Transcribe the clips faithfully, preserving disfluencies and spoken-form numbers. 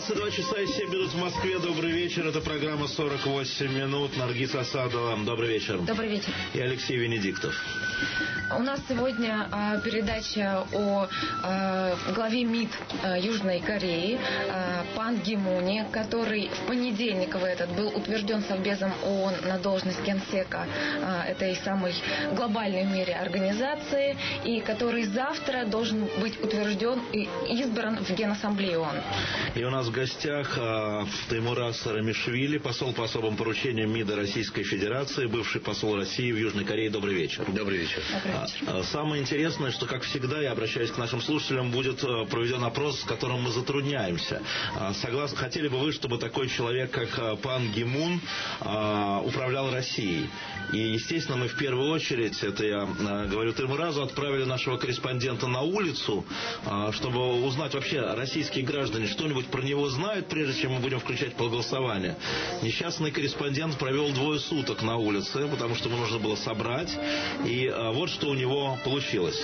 двадцать два часа и семь минут в Москве. Добрый вечер. Это программа сорок восемь минут. Наргиз Асадова. Добрый вечер. Добрый вечер. И Алексей Венедиктов. У нас сегодня а, передача о а, главе МИД а, Южной Кореи а, Пан Ги Муне, который в понедельник в этот был утвержден Совбезом ООН на должность генсека а, этой самой глобальной в мире организации, и который завтра должен быть утвержден и избран в Генассамблею ООН. И у нас в гостях а, Теймураз Рамишвили, посол по особым поручениям МИДа Российской Федерации, бывший посол России в Южной Корее. Добрый вечер. Добрый вечер. А, самое интересное, что, как всегда, я обращаюсь к нашим слушателям, будет проведен опрос, с которым мы затрудняемся. А, согласны, хотели бы вы, чтобы такой человек, как Пан Ги Мун, а, управлял Россией? И, естественно, мы в первую очередь, это я а, говорю Теймуразу, отправили нашего корреспондента на улицу, а, чтобы узнать вообще, российские граждане что-нибудь про него знают, прежде чем мы будем включать по голосованию. Несчастный корреспондент провел двое суток на улице, потому что ему нужно было собрать. И а, вот что у него получилось.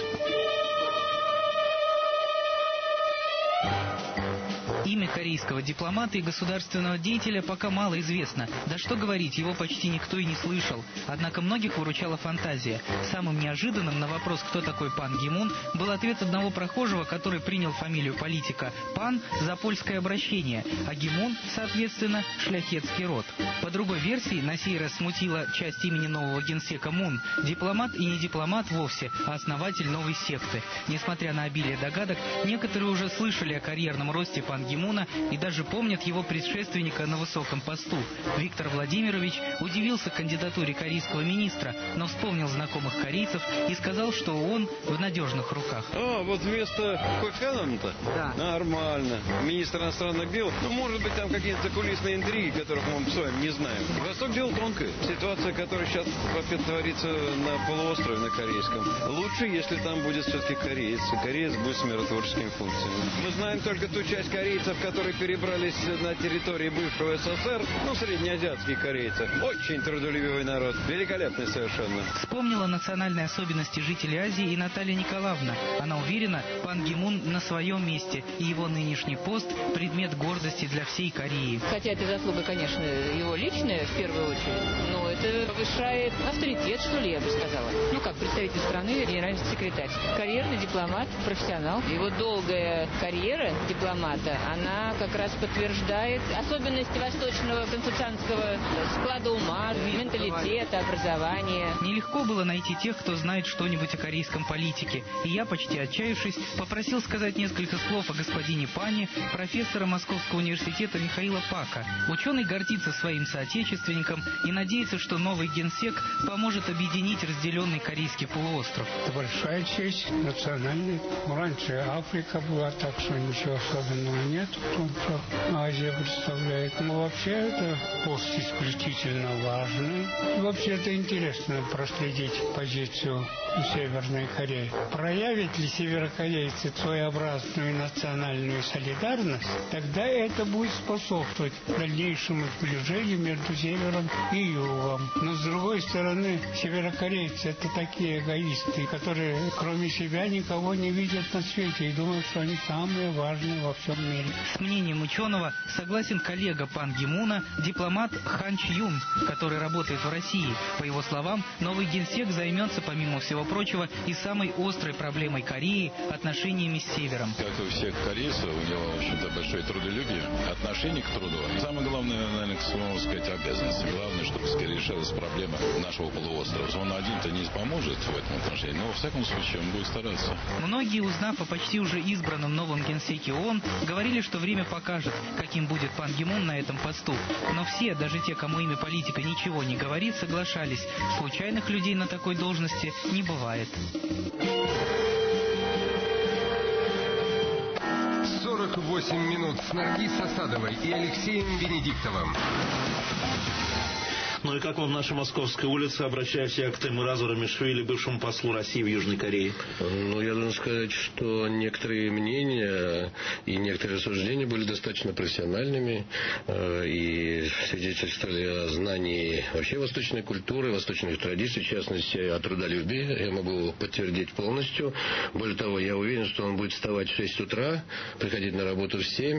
Имя корейского дипломата и государственного деятеля пока мало известно. Да что говорить, его почти никто и не слышал. Однако многих выручала фантазия. Самым неожиданным на вопрос, кто такой Пан Ги Мун, был ответ одного прохожего, который принял фамилию политика Пан за польское обращение, а Ги Мун, соответственно, шляхетский род. По другой версии, на сей раз смутила часть имени нового генсека Мун. Дипломат и не дипломат вовсе, а основатель новой секты. Несмотря на обилие догадок, некоторые уже слышали о карьерном росте Пан Ги Муна и даже помнят его предшественника на высоком посту. Виктор Владимирович удивился кандидатуре корейского министра, но вспомнил знакомых корейцев и сказал, что он в надежных руках. А, вот вместо Коханова-то? Да. Нормально. Министр иностранных дел. Ну, может быть, там какие-то закулисные интриги, которых мы с вами не знаем. Восток дело тонкое. Ситуация, которая сейчас вообще творится на полуострове, на корейском. Лучше, если там будет все-таки кореец. Кореец будет с миротворческими функциями. Мы знаем только ту часть корейцев, которые перебрались на территории бывшего СССР, ну, среднеазиатские корейцы. Очень трудолюбивый народ. Великолепный совершенно. Вспомнила национальные особенности жителей Азии и Наталья Николаевна. Она уверена, Пан Ги Мун на своем месте, и его нынешний пост – предмет гордости для всей Кореи. Хотя это заслуга, конечно, его личная, в первую очередь, но это повышает авторитет, что ли, я бы сказала. Ну, как представитель страны, генеральный секретарь. Карьерный дипломат, профессионал. Его долгая карьера дипломата, она как раз подтверждает особенности восточного конфуцианского склада ума, менталитета, образования. Нелегко было найти тех, кто знает что-нибудь о корейском политике. И я, почти отчаявшись, попросил сказать несколько слов о господине Пане, профессора Московского университета Михаила Пака. Ученый гордится своим соотечественником и надеется, что новый генсек поможет объединить разделенный корейский полуостров. Это большая честь национальная. Раньше Африка была, так что ничего особенного нет. Только Азия представляет. Но вообще это пост исключительно важный. И вообще это интересно проследить позицию Северной Кореи. Проявят ли северокорейцы своеобразную национальную солидарность, тогда это будет способствовать дальнейшему сближению между Севером и Югом. Но с другой стороны, северокорейцы это такие эгоисты, которые кроме себя никого не видят на свете и думают, что они самые важные во всем мире. С мнением ученого согласен коллега Пан Ги Муна, дипломат Хан Чи Юн, который работает в России. По его словам, новый генсек займется, помимо всего прочего, и самой острой проблемой Кореи – отношениями с Севером. Как и у всех корейцев, у него, в общем-то, большое трудолюбие, отношение к труду. Самое главное, наверное, к своему, сказать, обязанности. Главное, чтобы скорее решалась проблема нашего полуострова. Он один-то не поможет в этом отношении, но, во всяком случае, он будет стараться. Многие, узнав о почти уже избранном новом генсеке ООН, говорили, что время покажет, каким будет Пан Ги Мун на этом посту. Но все, даже те, кому имя политика ничего не говорит, соглашались. Случайных людей на такой должности не бывает. сорок восемь минут с Наргиз Асадовой и Алексеем Венедиктовым. Ну и как вам наша Московская улица? Обращаюсь я к Теймуразу Рамишвили, бывшему послу России в Южной Корее. Ну, я должен сказать, что некоторые мнения и некоторые рассуждения были достаточно профессиональными э, и свидетельствовали о знании вообще восточной культуры, восточных традиций, в частности, о трудолюбии. Я могу подтвердить полностью. Более того, я уверен, что он будет вставать в шесть утра, приходить на работу в семь.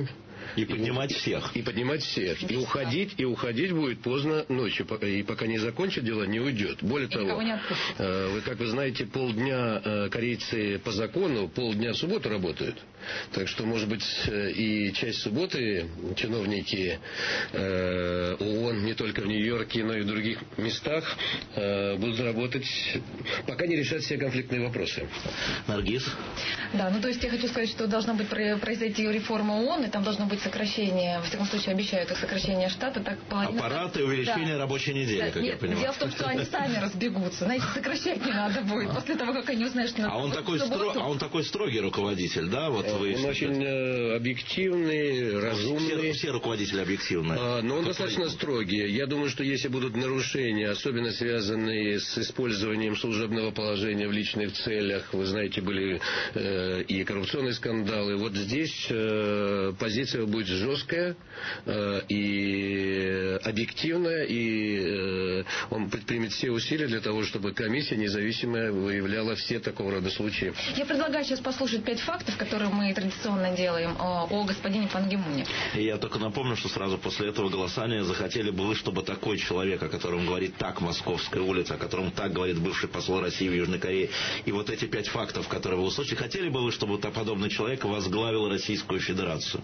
И поднимать и, всех. И поднимать всех. И уходить, и уходить будет поздно ночью. И пока не закончит дело, не уйдет. Более и того, вы, как вы знаете, полдня корейцы по закону, полдня в субботу работают. Так что, может быть, и часть субботы чиновники ООН не только в Нью-Йорке, но и в других местах будут работать, пока не решат все конфликтные вопросы. Наргиз? Да, ну то есть я хочу сказать, что должна быть произойти реформа ООН, и там должно быть сокращение, во всяком случае обещают их сокращение штата. Так, половина... Аппарат и увеличение да. рабочей недели, да, как нет, я понимаю. Дело в том, что они сами разбегутся. Знаете, сокращать не надо будет после того, как они узнают, что надо... А он, такой, стро... а он такой строгий руководитель, да? Вот вы он очень э, объективный, разумный. Все, все руководители объективны. А, но он достаточно строгий. Я думаю, что если будут нарушения, особенно связанные с использованием служебного положения в личных целях, вы знаете, были э, и коррупционные скандалы, вот здесь э, позиция будет жесткая э, и объективная, и э, он предпримет все усилия для того, чтобы комиссия независимая выявляла все такого рода случаи. Я предлагаю сейчас послушать пять фактов, которые мы традиционно делаем о, о господине Пан Ги Муне. И я только напомню, что сразу после этого голосания захотели бы вы, чтобы такой человек, о котором говорит так Московская улица, о котором так говорит бывший посол России в Южной Корее, и вот эти пять фактов, которые вы услышали, хотели бы вы, чтобы подобный человек возглавил Российскую Федерацию?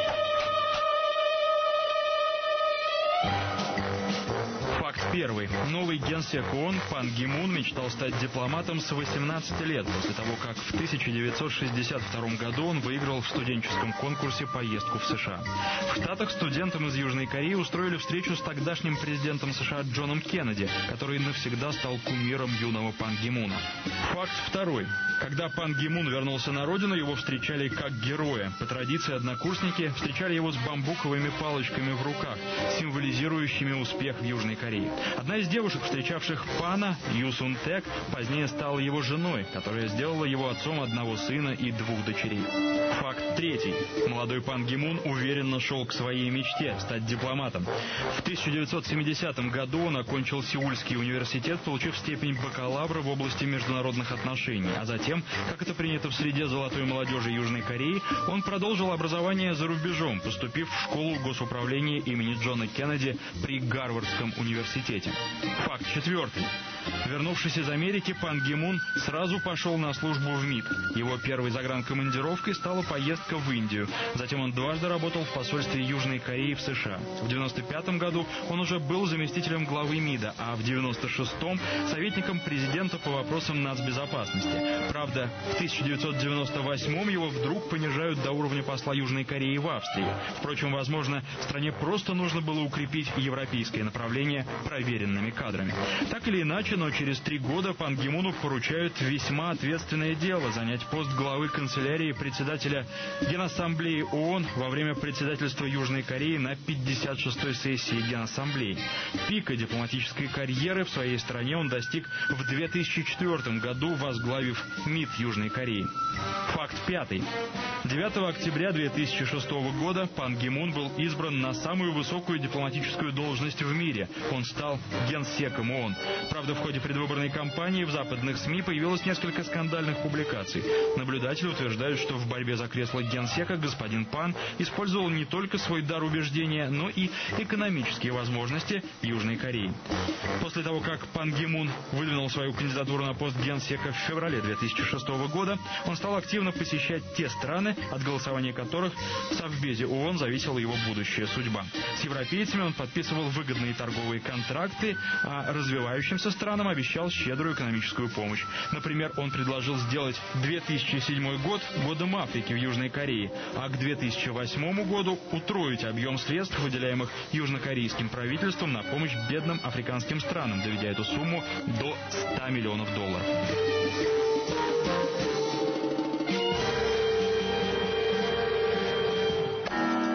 Первый. Новый генсек ООН Пан Ги Мун мечтал стать дипломатом с восемнадцати лет, после того, как в тысяча девятьсот шестьдесят втором году он выиграл в студенческом конкурсе поездку в США. В Штатах студентам из Южной Кореи устроили встречу с тогдашним президентом США Джоном Кеннеди, который навсегда стал кумиром юного Пан Ги Муна. Факт второй. Когда Пан Ги Мун вернулся на родину, его встречали как героя. По традиции однокурсники встречали его с бамбуковыми палочками в руках, символизирующими успех в Южной Корее. Одна из девушек, встречавших Пана, Ю Сун Тек, позднее стала его женой, которая сделала его отцом одного сына и двух дочерей. Факт третий. Молодой Пан Ги Мун уверенно шел к своей мечте – стать дипломатом. В тысяча девятьсот семидесятом году он окончил Сеульский университет, получив степень бакалавра в области международных отношений. А затем, как это принято в среде золотой молодежи Южной Кореи, он продолжил образование за рубежом, поступив в школу госуправления имени Джона Кеннеди при Гарвардском университете. Факт четвертый. Вернувшись из Америки, Пан Ги Мун сразу пошел на службу в МИД. Его первой загранкомандировкой стала поездка в Индию. Затем он дважды работал в посольстве Южной Кореи в США. В девяносто пятом году он уже был заместителем главы МИДа, а в девяносто шестом советником президента по вопросам нацбезопасности. Правда, в тысяча девятьсот девяносто восьмом его вдруг понижают до уровня посла Южной Кореи в Австрии. Впрочем, возможно, стране просто нужно было укрепить европейское направление проверенными кадрами. Так или иначе, но через три года Пан Ги Муну поручают весьма ответственное дело – занять пост главы канцелярии председателя Генассамблеи ООН во время председательства Южной Кореи на пятьдесят шестой сессии Генассамблеи. Пика дипломатической карьеры в своей стране он достиг в две тысячи четвёртом году, возглавив МИД Южной Кореи. Факт пятый. девятого октября две тысячи шестого года Пан Ги Мун был избран на самую высокую дипломатическую должность в мире. Он стал генсеком ООН. Правда, в ходе предвыборной кампании в западных СМИ появилось несколько скандальных публикаций. Наблюдатели утверждают, что в борьбе за кресло генсека господин Пан использовал не только свой дар убеждения, но и экономические возможности Южной Кореи. После того, как Пан Ги Мун выдвинул свою кандидатуру на пост генсека в феврале две тысячи шестого года, он стал активно посещать те страны, от голосования которых в Совбезе ООН зависела его будущая судьба. С европейцами он подписывал выгодные торговые контракты, а развивающимся странам обещал щедрую экономическую помощь. Например, он предложил сделать две тысячи седьмой год годом Африки в Южной Корее, а к две тысячи восьмому году утроить объем средств, выделяемых южнокорейским правительством на помощь бедным африканским странам, доведя эту сумму до ста миллионов долларов.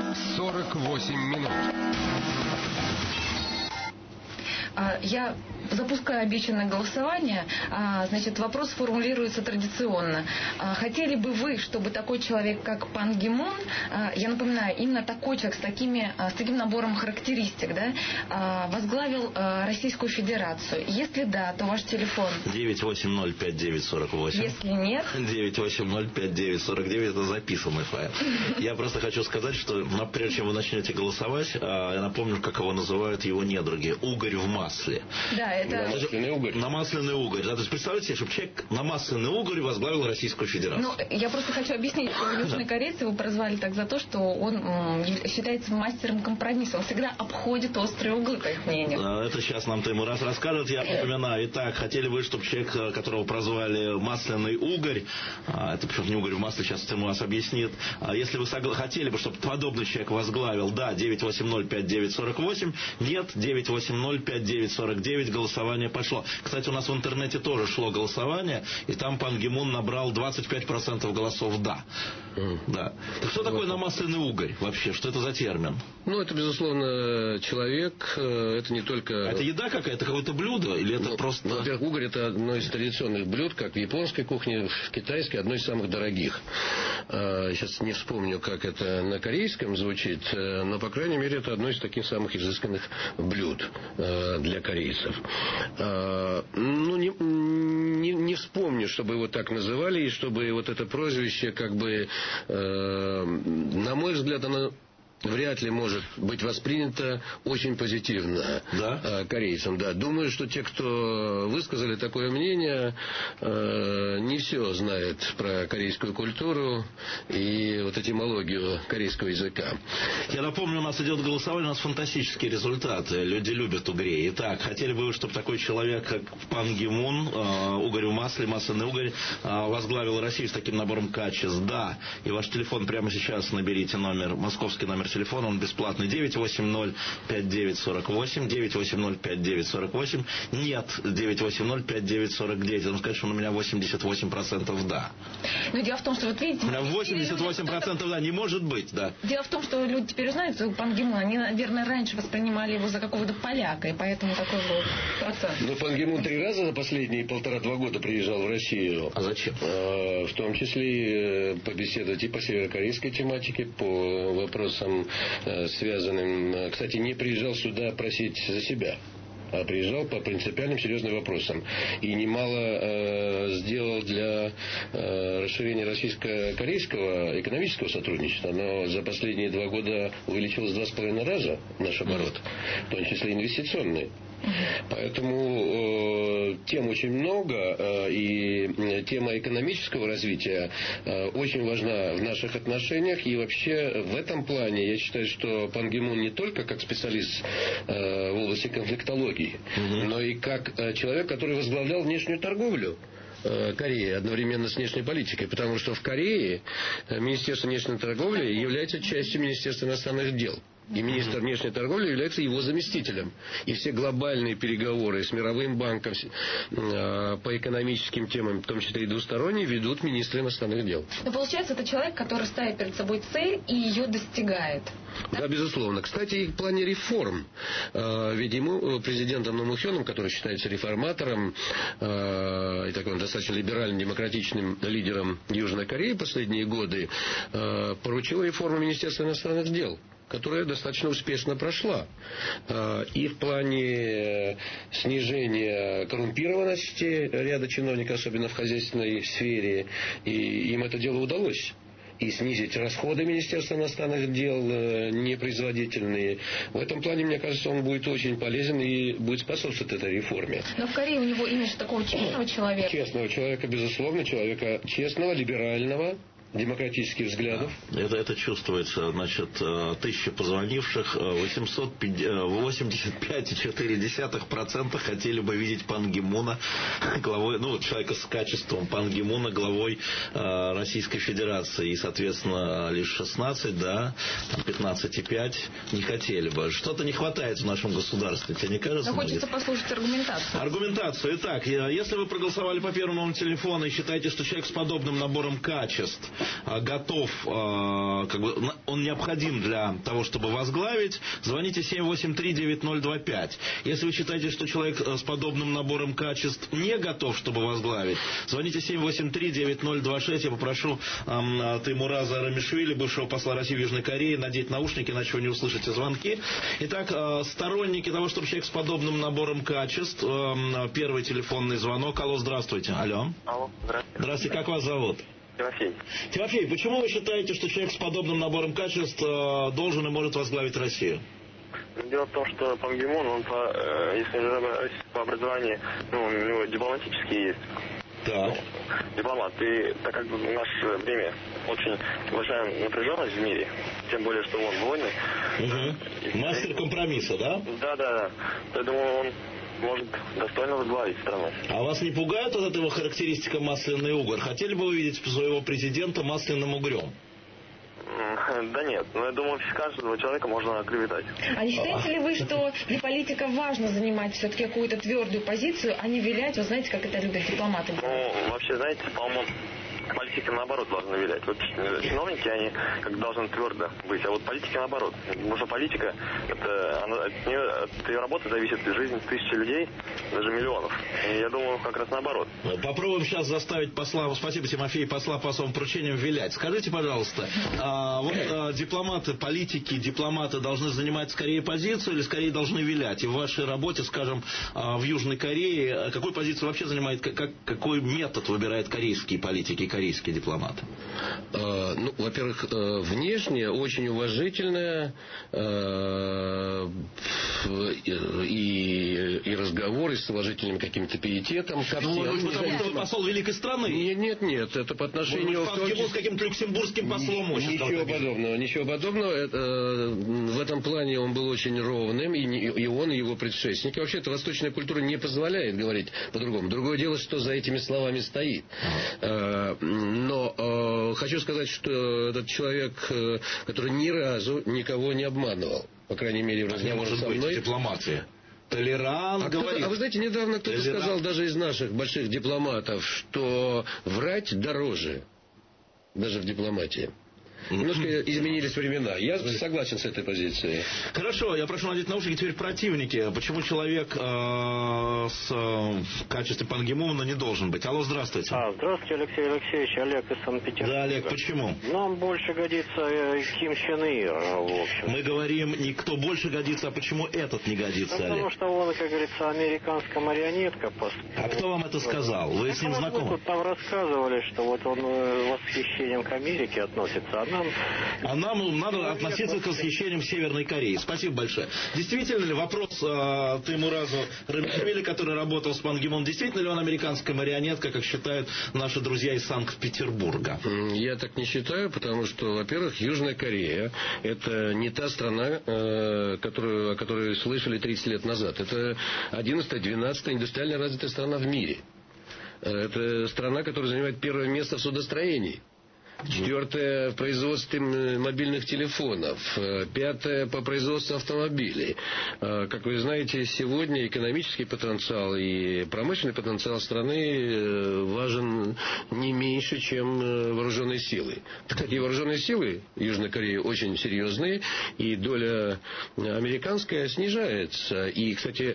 сорок восемь минут. Я запуская обещанное голосование, значит, вопрос формулируется традиционно. Хотели бы вы, чтобы такой человек, как Пан Ги Мун, я напоминаю, именно такой человек с, такими, с таким набором характеристик, да, возглавил Российскую Федерацию? Если да, то ваш телефон девять восемь ноль пять девять сорок восемь. Если нет, девять восемь ноль пять девять сорок девять, это записанный файл. Я просто хочу сказать, что прежде чем вы начнете голосовать, я напомню, как его называют его недруги. Угорь в масле. Да, это... Намасленный угорь. Намасленный угорь. Да, то есть представьте себе, чтобы человек намасленный угорь возглавил Российскую Федерацию. Ну, я просто хочу объяснить, что южные корейцы его прозвали так за то, что он м, считается мастером компромисса. Он всегда обходит острые углы, по их мнению. Это сейчас нам Тимур раз расскажет. Я напоминаю. Итак, хотели вы, чтобы человек, которого прозвали масляный угорь, это почему-то не угорь в масле, сейчас Тимур вас объяснит. Если вы согла- хотели бы, чтобы подобный человек возглавил, да, девять восемь ноль пять девять сорок восемь, нет, девять восемь ноль пять девять сорок девять, голосование пошло. Кстати, у нас в интернете тоже шло голосование, и там Пан Ги Мун набрал двадцать пять процентов голосов «да». Mm. Да. Так что такое намасленный угорь вообще? Что это за термин? Ну, это, безусловно, человек, это не только... Это еда какая-то, какое-то блюдо? Или это ну, просто... Ну, во-первых, угорь — это одно из традиционных блюд, как в японской кухне, в китайской, одно из самых дорогих. Сейчас не вспомню, как это на корейском звучит, но, по крайней мере, это одно из таких самых изысканных блюд для корейцев. Ну, не, не, не вспомню, чтобы его так называли, и чтобы вот это прозвище, как бы, на мой взгляд, оно вряд ли может быть воспринято очень позитивно, да? корейцам. Да. Думаю, что те, кто высказали такое мнение, не все знают про корейскую культуру и вот этимологию корейского языка. Я напомню, у нас идет голосование, у нас фантастические результаты. Люди любят угрей. Итак, хотели бы вы, чтобы такой человек, как Пан Ги Мун, угорь в масле, масляный угорь, возглавил Россию с таким набором качеств? Да. И ваш телефон прямо сейчас наберите номер, московский номер телефон, он бесплатный, девять восемь ноль пять девять сорок восемь, девять восемь ноль пять девять сорок восемь, нет, девять восемь ноль пять девять сорок девять, он скажет, что у меня восемьдесят восемь процентов да. Но дело в том, что вот видите... У меня восемьдесят восемь процентов да, не может быть, да. Дело в том, что люди теперь узнают, что Пан Ги Мун, они, наверное, раньше воспринимали его за какого-то поляка, и поэтому такой был процент. Ну, Пан Ги Мун три раза за последние полтора-два года приезжал в Россию. А зачем? В том числе побеседовать и по северокорейской тематике, по вопросам, связанным... Кстати, не приезжал сюда просить за себя, а приезжал по принципиальным серьезным вопросам. И немало э, сделал для э, расширения российско-корейского экономического сотрудничества. Но за последние два года увеличилось два с половиной раза наш оборот, в том числе инвестиционный. Поэтому э, тем очень много, э, и тема экономического развития э, очень важна в наших отношениях. И вообще в этом плане я считаю, что Пан Ги Мун не только как специалист э, в области конфликтологии, угу. но и как э, человек, который возглавлял внешнюю торговлю Кореи одновременно с внешней политикой, потому что в Корее Министерство внешней торговли является частью Министерства иностранных дел. И министр внешней торговли является его заместителем. И все глобальные переговоры с Мировым банком э, по экономическим темам, в том числе и двусторонние, ведут министры иностранных дел. Но получается, это человек, который ставит перед собой цель и ее достигает. Да, безусловно. Кстати, и в плане реформ. Э, ведь ему, президентом Ном Хёном, который считается реформатором э, и таким достаточно либеральным, демократичным лидером Южной Кореи последние годы, э, поручил реформу Министерства иностранных дел, которая достаточно успешно прошла. И в плане снижения коррумпированности ряда чиновников, особенно в хозяйственной сфере, и им это дело удалось. И снизить расходы Министерства иностранных дел непроизводительные. В этом плане, мне кажется, он будет очень полезен и будет способствовать этой реформе. Но в Корее у него имидж такого честного человека. Честного человека, безусловно, человека честного, либерального, демократических взглядов. Это, это чувствуется. Значит, тысяча позвонивших, восемьсот восемьдесят пять целых четыре десятых процента хотели бы видеть Пан Ги Муна главой, ну, человека с качеством Пан Ги Муна главой э, Российской Федерации. И, соответственно, лишь шестнадцать, да, пятнадцать и пять не хотели бы. Что-то не хватает в нашем государстве, тебе не кажется? Но хочется послушать аргументацию. Аргументацию. Итак, если вы проголосовали по первому телефону и считаете, что человек с подобным набором качеств готов, как бы, он необходим для того, чтобы возглавить, звоните семь восемь три девять ноль два пять. Если вы считаете, что человек с подобным набором качеств не готов, чтобы возглавить, звоните семь восемь три девять ноль два шесть. Я попрошу э, Теймураза Рамишвили, бывшего посла России в Южной Корее, надеть наушники, иначе вы не услышите звонки. Итак, э, сторонники того, чтобы человек с подобным набором качеств, э, первый телефонный звонок. Алло, здравствуйте. Алло. Алло, здравствуйте. Здравствуйте, как вас зовут? Тимофей. Тимофей, почему вы считаете, что человек с подобным набором качеств э, должен и может возглавить Россию? Дело в том, что Пан Ги Мун, он по, э, если по образованию, ну, у него дипломатический есть. Так. Дипломат. И так как в наше время очень большая напряженность в мире, тем более, что он войны. Угу. Мастер компромисса, да? Да, да, да. Я думаю, он может достойно возглавить страну. А вас не пугает вот эта его характеристика масляный угорь? Хотели бы вы видеть своего президента масляным угрем? Да нет, но я думаю, каждого человека можно оклеветать. А не считаете ли вы, что для политика важно занимать все-таки какую-то твердую позицию, а не вилять, вы знаете, как это любят дипломаты? Ну, вообще, знаете, по-моему, политики наоборот должны вилять. Вот чиновники, они как должны твердо быть, а вот политики наоборот. Потому что политика, это, она, от, нее, от ее работы зависит жизнь тысячи людей, даже миллионов. И я думаю, как раз наоборот. Попробуем сейчас заставить посла, спасибо, Тимофей, посла по особым поручениям вилять. Скажите, пожалуйста, а, вот а, дипломаты, политики, дипломаты должны занимать скорее позицию или скорее должны вилять? И в вашей работе, скажем, а, в Южной Корее, какую позицию вообще занимает, как, какой метод выбирают корейские политики, корейские дипломаты? Э, ну, во-первых, э, внешне очень уважительная э, и, и разговоры с уважительным каким-то пиететом ко всем. Ну, потому что вы посол великой страны. Нет, нет, нет, это по отношению... Пан Ги Мун с каким-то люксембургским послом может. Ничего подобного, ничего подобного. Это, в этом плане он был очень ровным, и, и он, и его предшественники. Вообще-то восточная культура не позволяет говорить по-другому. Другое дело, что за этими словами стоит. Ага. Но э, хочу сказать, что этот человек, э, который ни разу никого не обманывал, по крайней мере, в разговоре со мной. Дипломатия. Толерант а, говорит. а вы знаете, недавно кто-то Толерант. сказал, даже из наших больших дипломатов, что врать дороже, даже в дипломатии. Немножко изменились времена. Я согласен с этой позицией. Хорошо, я прошу надеть наушники. Теперь противники. Почему человек э, с э, в качестве Пан Ги Муна не должен быть? Алло, здравствуйте. А, здравствуйте, Алексей Алексеевич. Олег из Санкт-Петербурга. Да, Олег, почему? Нам больше годится э, Ким Чен Ир, в общем. Мы говорим, не кто больше годится, а почему этот не годится, да, Олег? Потому что он, как говорится, американская марионетка. По... А кто вам это сказал? Вы а с ним знакомы? Тут нам рассказывали, что вот он э, восхищением к Америке относится, а нам... А нам надо относиться к восхищениям Северной Кореи. Спасибо большое. Действительно ли вопрос э, Теймуразу Рамишвили, который работал с Пан Ги Муном, действительно ли он американская марионетка, как считают наши друзья из Санкт-Петербурга? Я так не считаю, потому что, во-первых, Южная Корея — это не та страна, э, которую, о которой слышали тридцать лет назад. Это одиннадцатая-двенадцатая индустриально развитая страна в мире. Это страна, которая занимает первое место в судостроении. Четвертое в производстве мобильных телефонов. Пятое по производству автомобилей. Как вы знаете, сегодня экономический потенциал и промышленный потенциал страны важен не меньше, чем вооруженные силы. Кстати, вооруженные силы Южной Кореи очень серьезные, и доля американская снижается. И, кстати,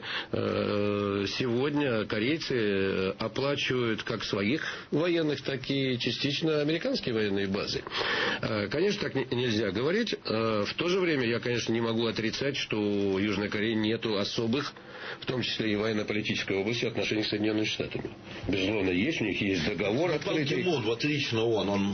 сегодня корейцы оплачивают как своих военных, так и частично американские военные базы. Конечно, так нельзя говорить. В то же время я, конечно, не могу отрицать, что у Южной Кореи нету особых, в том числе и военно-политической области, отношений с Соединенными Штатами. Безусловно, есть, у них есть договор открытый. Пан Ги Мун, вот лично он, он...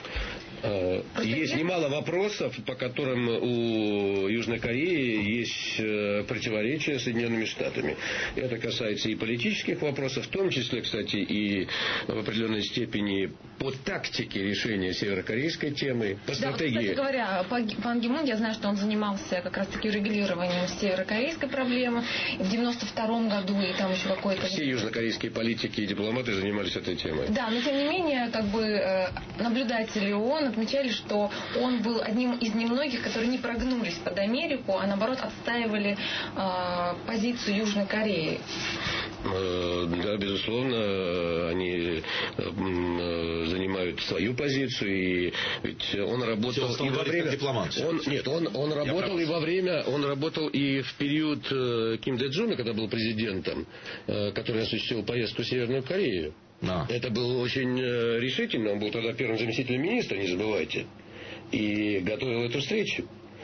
Есть немало вопросов, по которым у Южной Кореи есть противоречия с Соединенными Штатами. Это касается и политических вопросов, в том числе, кстати, и в определенной степени по тактике решения северокорейской темы, по стратегии. Да, кстати говоря, Пан Ги Мун, я знаю, что он занимался как раз-таки регулированием северокорейской проблемы в девяносто втором году, и там еще какой-то... Все южнокорейские политики и дипломаты занимались этой темой. Да, но тем не менее, как бы наблюдатели ООН отмечали, что он был одним из немногих, которые не прогнулись под Америку, а наоборот отстаивали э, позицию Южной Кореи. Да, безусловно, они занимают свою позицию, и ведь он работал и во время... Он, нет, он, он работал и во время, он работал и в период Ким Дэ Джуна, когда был президентом, который осуществил поездку в Северную Корею. Да. Это было очень решительно, он был тогда первым заместителем министра, не забывайте, и готовил эту встречу.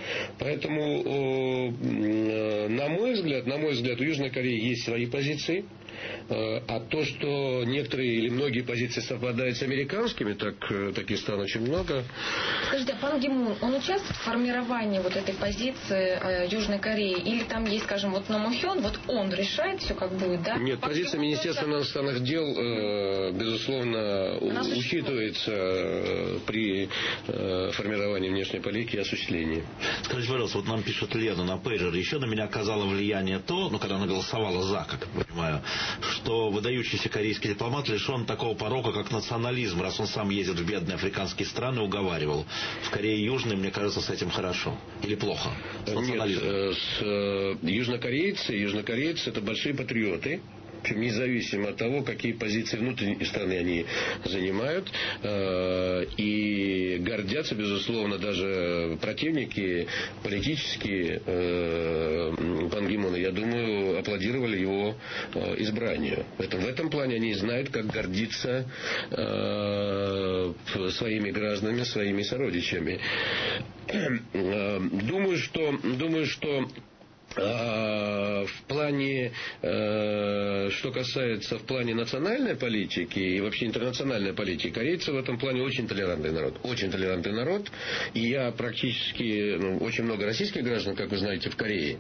Поэтому, на мой взгляд, на мой взгляд, у Южной Кореи есть свои позиции. А то, что некоторые или многие позиции совпадают с американскими, так таких стран очень много. Скажите, а Пан Ги Мун, он участвует в формировании вот этой позиции э, Южной Кореи? Или там есть, скажем, вот Нам Мо Хён, вот он решает все, как будет, да? Нет, Пан позиция Министерства иностранных дел, э, безусловно, у, учитывается э, при э, формировании внешней политики и осуществлении. Скажите, пожалуйста, вот нам пишет Лена на пейджер, еще на меня оказало влияние то, ну, когда она голосовала за, как я понимаю, что выдающийся корейский дипломат лишен такого порока, как национализм, раз он сам ездит в бедные африканские страны, уговаривал. В Корее Южной, мне кажется, с этим хорошо. Или плохо? С национализмом? Нет, с, э, южнокорейцы, южнокорейцы это большие патриоты. Независимо от того, какие позиции внутренней страны они занимают, э, и гордятся, безусловно, даже противники политические э, Пан Ги Муна, я думаю, аплодировали его э, избранию. В этом, в этом плане они знают, как гордиться э, своими гражданами, своими сородичами. Э, думаю, что, думаю, что в плане, что касается в плане национальной политики и вообще интернациональной политики, корейцы в этом плане очень толерантный народ. Очень толерантный народ. И я практически, ну, очень много российских граждан, как вы знаете, в Корее.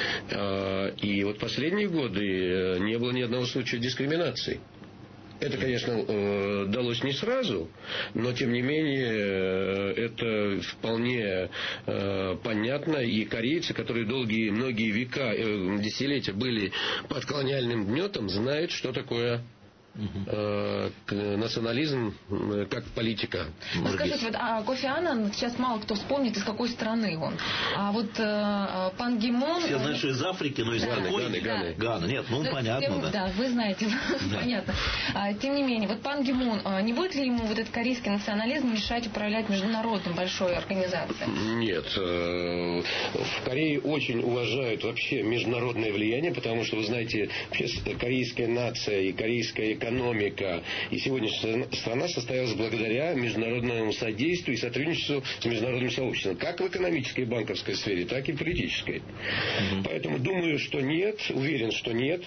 И вот последние годы не было ни одного случая дискриминации. Это, конечно, далось не сразу, но, тем не менее, это вполне понятно. И корейцы, которые долгие, многие века, десятилетия были под колониальным гнетом, знают, что такое Uh-huh. э, национализм э, как политика. Ну, скажите, вот, а Кофи Аннан, сейчас мало кто вспомнит, из какой страны он. А вот э, Пан Ги Мун... Все знают, что из Африки, но из да. какой? Ганы, Ганы. Ганы. Нет, ну, но, понятно, тем, да. Да, вы знаете, да. Понятно. А, тем не менее, вот Пан Ги Мун, не будет ли ему вот этот корейский национализм мешать управлять международной большой организацией? Нет. Э, в Корее очень уважают вообще международное влияние, потому что, вы знаете, корейская нация и корейская экономика экономика и сегодняшняя страна состоялась благодаря международному содействию и сотрудничеству с международным сообществом, как в экономической и банковской сфере, так и в политической. Mm-hmm. Поэтому думаю, что нет, уверен, что нет.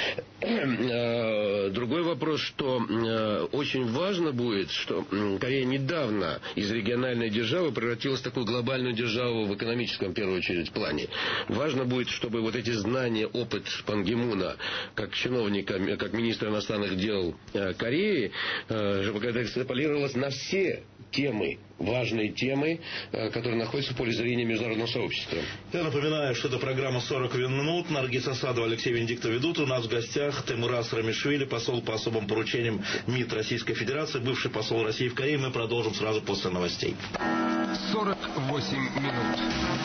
Другой вопрос, что очень важно будет, что Корея недавно из региональной державы превратилась в такую глобальную державу в экономическом, в первую очередь, плане. Важно будет, чтобы вот эти знания, опыт Пан Ги Муна, как чиновника, как министра иностранных дел Кореи, экстраполировалось на все темы, важные темы, которые находятся в поле зрения международного сообщества. Я напоминаю, что это программа «сорок минут». Наргиз Асадова, Алексей Венедиктов ведут. У нас в гостях Теймураз Рамишвили, посол по особым поручениям МИД Российской Федерации, бывший посол России в Корее. Мы продолжим сразу после новостей. сорок восемь минут.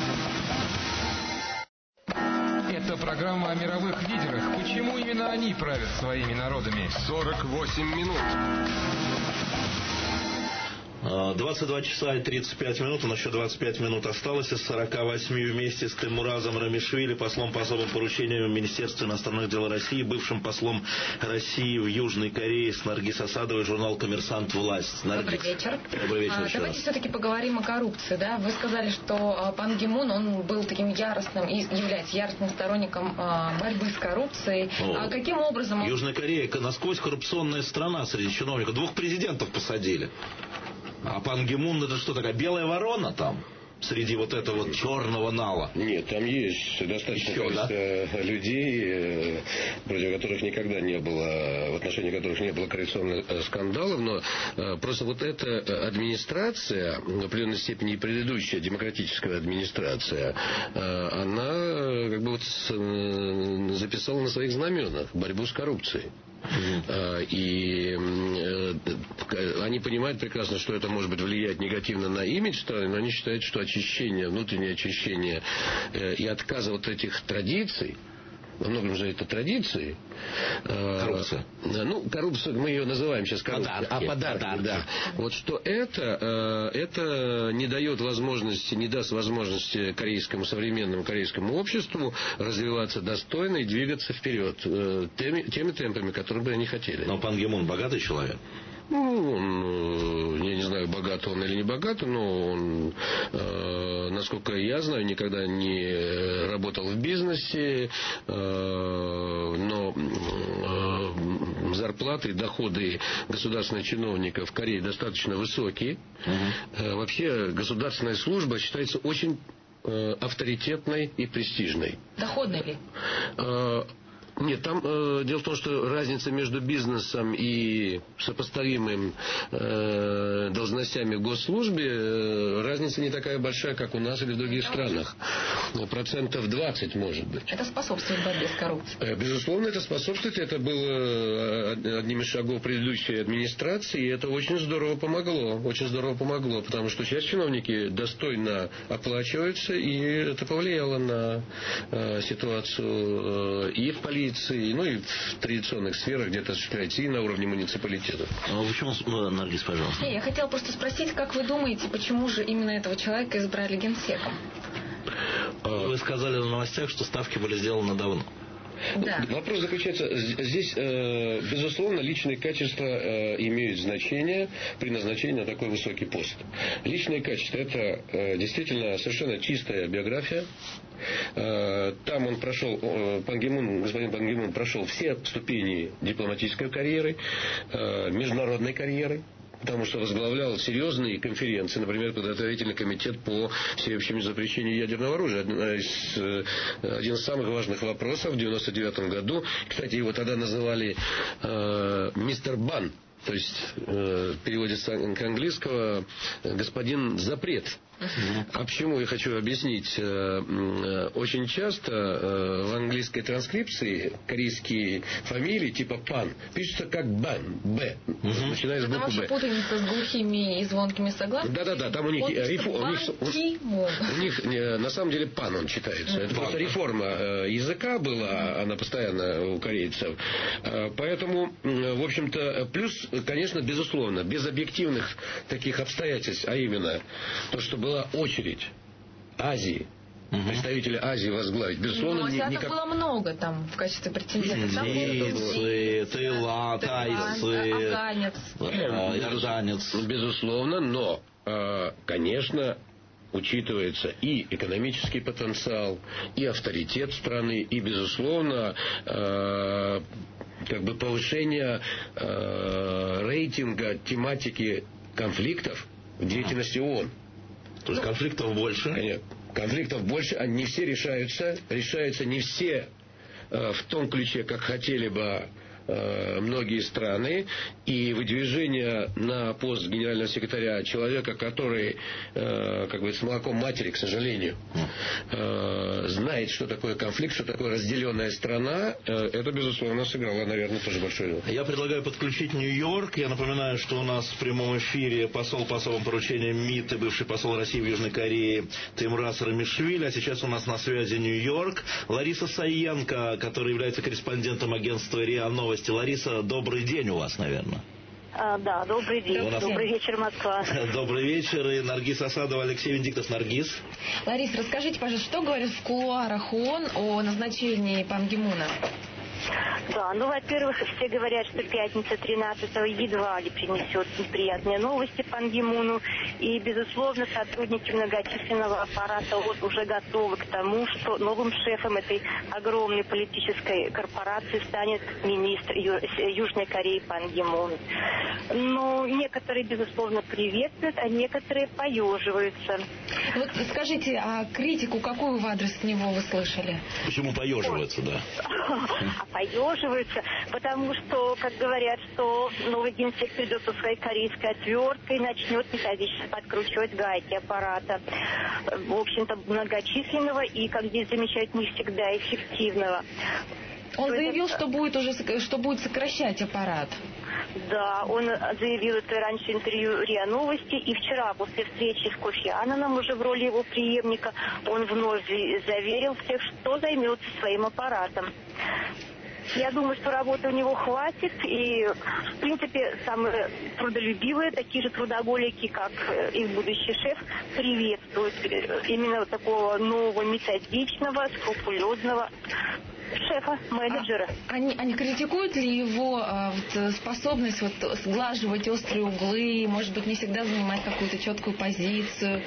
Это программа о мировых лидерах. Почему именно они правят своими народами? сорок восемь минут. двадцать два часа и тридцать пять минут, у нас еще двадцать пять минут осталось из сорока восьми вместе с Теймуразом Рамишвили, послом по особым поручениям Министерства иностранных дел России, бывшим послом России в Южной Корее, с Наргиз Асадовой, журнал «Коммерсант. Власть». Наргиз. Добрый вечер. Добрый вечер. А, давайте все-таки поговорим о коррупции. Да? Вы сказали, что Пан Ги Мун, он был таким яростным и является яростным сторонником а, борьбы с коррупцией. А каким образом... Он... Южная Корея насквозь коррупционная страна среди чиновников. Двух президентов посадили. А Пан Ги Мун, это что, такая белая ворона там? Среди вот этого вот черного нала. Нет, там есть достаточно Еще, количество да? людей, против которых никогда не было, в отношении которых не было коррупционных скандалов, но просто вот эта администрация, в определенной степени и предыдущая демократическая администрация, она как бы вот записала на своих знаменах борьбу с коррупцией. Mm-hmm. И они понимают прекрасно, что это может быть влиять негативно на имидж страны, но они считают, что очищение, внутреннее очищение и отказ от этих традиций во многом же это традиции. Коррупция. Ну, коррупция, мы ее называем сейчас коррупцией. Подарки. А подарки, подарки, да. Вот что это, это не дает возможности, не даст возможности корейскому, современному корейскому обществу развиваться достойно и двигаться вперед теми, теми темпами, которые бы они хотели. Но Пан Ги Мун богатый человек? Ну, он, я не знаю, богат он или не богат, но он, э, насколько я знаю, никогда не работал в бизнесе, э, но э, зарплаты и доходы государственных чиновников в Корее достаточно высокие. Угу. Э, вообще государственная служба считается очень э, авторитетной и престижной. Доходной ли? Э, Нет, там э, дело в том, что разница между бизнесом и сопоставимым э, должностями в госслужбе, э, разница не такая большая, как у нас или в других странах. Процентов двадцать, может быть. Это способствует борьбе с коррупцией? Безусловно, это способствует. Это было одним из шагов предыдущей администрации, и это очень здорово помогло. Очень здорово помогло, потому что сейчас чиновники достойно оплачиваются, и это повлияло на э, ситуацию э, и в полиции, ну и в традиционных сферах, где это осуществляется и на уровне муниципалитета. А почему, Наргиз, пожалуйста? Не, я хотела просто спросить, как вы думаете, почему же именно этого человека избрали генсеком? Вы сказали на новостях, что ставки были сделаны давно. Да. Вопрос заключается, здесь, э, безусловно, личные качества э, имеют значение при назначении на такой высокий пост. Личные качества – это э, действительно совершенно чистая биография. Э, там он прошел, э, Пан Ги Мун, господин Пан Ги Мун прошел все ступени дипломатической карьеры, э, международной карьеры. Потому что возглавлял серьезные конференции, например, подготовительный комитет по всеобщему запрещению ядерного оружия. Один из, один из самых важных вопросов в девяносто девятом году. Кстати, его тогда называли э, мистер Бан. То есть, э, в переводе с английского господин запрет. А почему я хочу объяснить? Очень часто в английской транскрипции корейские фамилии типа Пан пишутся как Бан, Б, угу. начиная с буквы Б. Потому что путаница с глухими и звонкими согласными. Да-да-да, там у них, рефо, у, них, у них на самом деле Пан он читается. Это просто реформа языка была, она постоянно у корейцев. Поэтому, в общем-то, плюс, конечно, безусловно, без объективных таких обстоятельств, а именно то, что было была очередь Азии, угу. представители Азии возглавить. Безусловно, ну, азиатов никак... было много там в качестве претендентов. Индийцы, Таиланд, тайцы, афганец, иорданец. Безусловно, но, конечно, учитывается и экономический потенциал, и авторитет страны, и, безусловно, как бы повышение рейтинга тематики конфликтов в деятельности ООН. То есть конфликтов больше? Нет, конфликтов больше, они не все решаются. Решаются не все э, в том ключе, как хотели бы э, многие страны. И выдвижение на пост генерального секретаря человека, который, э, как бы с молоком матери, к сожалению, э, знает, что такое конфликт, что такое разделенная страна, э, это, безусловно, сыграло, наверное, тоже большую роль. Я предлагаю подключить Нью-Йорк. Я напоминаю, что у нас в прямом эфире посол по особым поручениям МИД и бывший посол России в Южной Корее Теймураз Рамишвили. А сейчас у нас на связи Нью-Йорк. Лариса Саенко, которая является корреспондентом агентства РИА Новости. Лариса, добрый день у вас, наверное. А, да, добрый день. Нас... Добрый вечер, Москва. Добрый вечер. И Наргиз Асадова, Алексей Венедиктов. Наргиз. Лариса, расскажите, пожалуйста, что говорят в кулуарах ООН о назначении Пан Ги Муна? Да, ну, во-первых, все говорят, что пятница тринадцатого едва ли принесет неприятные новости Пан Ги Муну. И, безусловно, сотрудники многочисленного аппарата вот уже готовы к тому, что новым шефом этой огромной политической корпорации станет министр Ю- Южной Кореи Пан Ги Мун. Но некоторые, безусловно, приветствуют, а некоторые поеживаются. Вот скажите, а критику какую в адрес него вы слышали? Почему поеживаются, да? Поеживаются, потому что, как говорят, что новый генсек придет со своей корейской отверткой и начнет методично подкручивать гайки аппарата, в общем-то, многочисленного и, как здесь замечают, не всегда эффективного. Он заявил, что будет уже что будет сокращать аппарат. Да, он заявил это раньше в интервью РИА Новости, и вчера после встречи с Кофи Аннаном уже в роли его преемника он вновь заверил всех, что займется своим аппаратом. Я думаю, что работы у него хватит, и, в принципе, самые трудолюбивые, такие же трудоголики, как их будущий шеф, приветствуют именно такого нового, методичного, скрупулезного шефа, менеджера. А, они, они критикуют ли его а, вот, способность вот, сглаживать острые углы, может быть, не всегда занимать какую-то четкую позицию?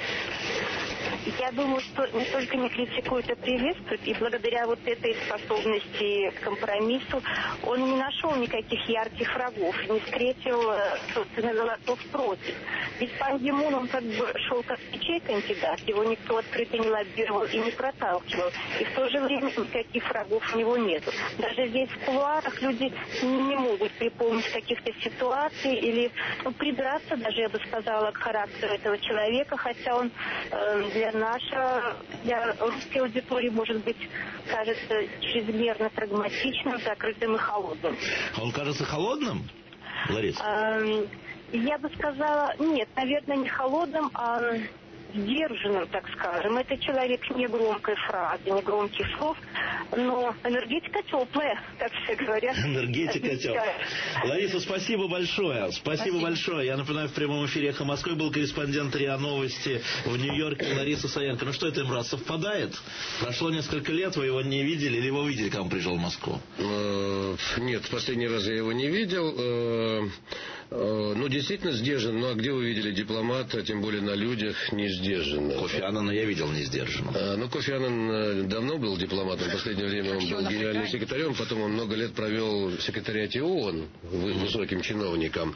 Я думаю, что не только не критикуют, а приветствуют, и благодаря вот этой способности к компромиссу он не нашел никаких ярких врагов, не встретил, собственно, голосов против. Ведь Пан Ги Мун, он как бы шел как печей кандидат, его никто открыто не лоббировал и не проталкивал, и в то же время никаких врагов у него нету. Даже здесь в кулуарах люди не могут припомнить каких-то ситуаций или ну, придраться, даже я бы сказала, к характеру этого человека, хотя он э, для наша, для русской аудитории, может быть, кажется чрезмерно прагматичным, закрытым и холодным. А он кажется холодным, Лариса? Эм, я бы сказала, нет, наверное, не холодным, а сдержанным, так скажем. Это человек не громкой фразы, не громких слов, но энергетика теплая, как все говорят. Энергетика теплая. Лариса, спасибо большое. Спасибо, спасибо большое. Я напоминаю, в прямом эфире «Эхо Москвы» был корреспондент РИА Новости в Нью-Йорке Лариса Саенко. Ну что это, Имрат, совпадает? Прошло несколько лет, вы его не видели или его видели, когда он приезжал в Москву? Нет, в последний раз я его не видел. Ну, действительно сдержан. Ну, а где вы видели дипломата, тем более на людях, не сдержанно? Кофи Аннана я видел не сдержанным. А, ну, Кофи Аннан давно был дипломатом. В последнее время он был генеральным секретарем. Потом он много лет провел в секретариате ООН, высоким чиновником.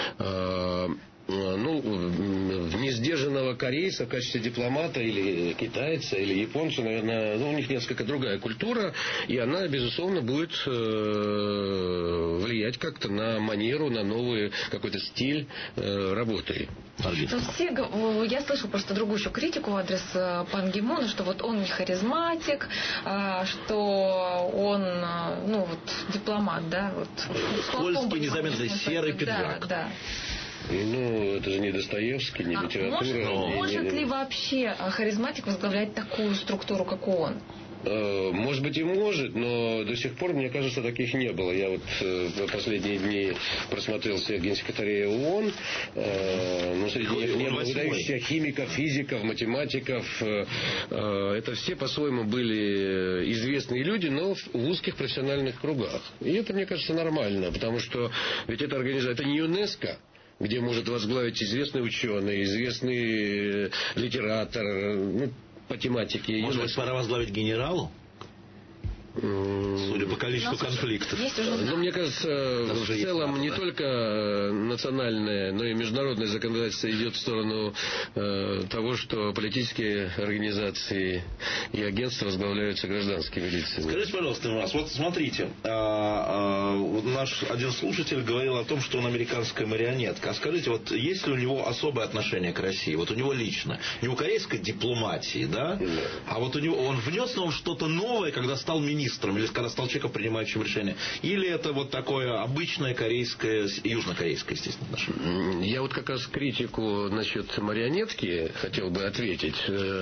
Ну, в несдержанного корейца в качестве дипломата или китайца, или японца, наверное, ну, у них несколько другая культура, и она, безусловно, будет э, влиять как-то на манеру, на новый какой-то стиль э, работы. Ну, все, я слышу просто другую еще критику в адрес Пан Ги Муна, что вот он не харизматик, что он, ну, вот, дипломат, да, вот. Скользкий, незаметный, серый пиджак. Да, да. Ну, это же не Достоевский, не а литература. Может, не, может не, не... ли вообще харизматик возглавлять такую структуру, как он? Может быть и может, но до сих пор, мне кажется, таких не было. Я вот в последние дни просмотрел всех генсекретарей ООН, но среди них не было выдающихся химиков, физиков, математиков. Это все по-своему были известные люди, но в узких профессиональных кругах. И это, мне кажется, нормально, потому что ведь эта организация, это не ЮНЕСКО, где может возглавить известный ученый, известный литератор, ну, по тематике. Может быть, пора возглавить генералу? Судя по количеству конфликтов. Ну, мне кажется, в целом не только национальное, но и международное законодательство идет в сторону э, того, что политические организации и агентства возглавляются гражданскими лицами. Скажите, пожалуйста, Имрат, вот смотрите, а, а, наш один слушатель говорил о том, что он американская марионетка. А скажите, вот есть ли у него особое отношение к России? Вот у него лично. Не у корейской дипломатии, да? Да. А вот у него, он внес в что-то новое, когда стал министром? Министром, или когда стал человеком, принимающим решения? Или это вот такое обычное корейское, южнокорейское, естественно, отношение? Я вот как раз критику насчет марионетки хотел бы ответить.